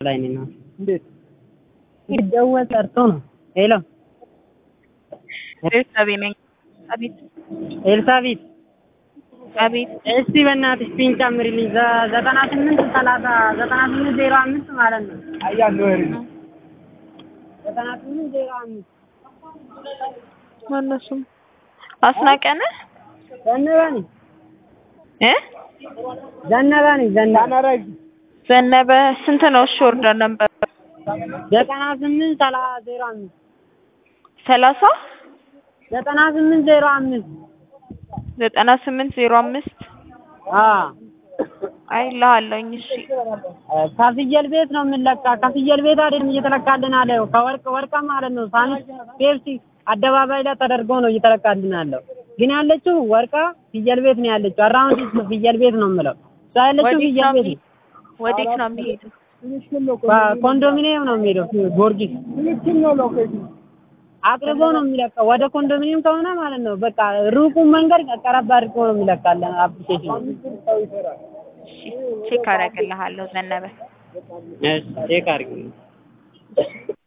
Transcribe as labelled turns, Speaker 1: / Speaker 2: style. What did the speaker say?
Speaker 1: ላይ ነው እንዴት ይደወል ጠርቶ ነው ሄሎ ኤልሳቤት አቤት እስቲ በእናትሽ ፒን ጨምሪልኝ 98 30 9805 ማለት ነው አያለው ወሬ 9805
Speaker 2: ማነሱ አስናቀነ
Speaker 1: ዘነበኒ ዘነበኒ
Speaker 2: ዘነበ ስንት ነው ኦርደር ነበር
Speaker 1: 98 30
Speaker 2: 30
Speaker 1: 9805
Speaker 2: 9805 አይልሃለኝ እሺ
Speaker 1: ከፍየል ቤት ነው የምንለካ ከፍየል ቤት አይደለም እየተለካልን አለው ከወርቅ ማለት ነው ሳንስ ፔፕሲ አደባባይ ላይ ተደርጎ ነው እየተለካልን አለው ግን ያለችው ወርቃ ፍየል ቤት ነው ያለችው አራውንድ ፍየል ቤት ነው የምለው ያለችው ፍየል ቤት
Speaker 2: ወዴት ነው የሚሄደው
Speaker 1: ኮንዶሚኒየም ነው የሚሄደው ጊዮርጊስ ነው ሎኬሽን አቅርቦ ነው የሚለካው ወደ ኮንዶሚኒየም ከሆነ ማለት ነው በቃ ሩቁ መንገድ ቀረብ አድርጎ ነው የሚለካልን አፕሊኬሽን
Speaker 2: ቼክ አደርግልሃለሁ ዘነበ
Speaker 1: እሺ ቼክ አድርጊ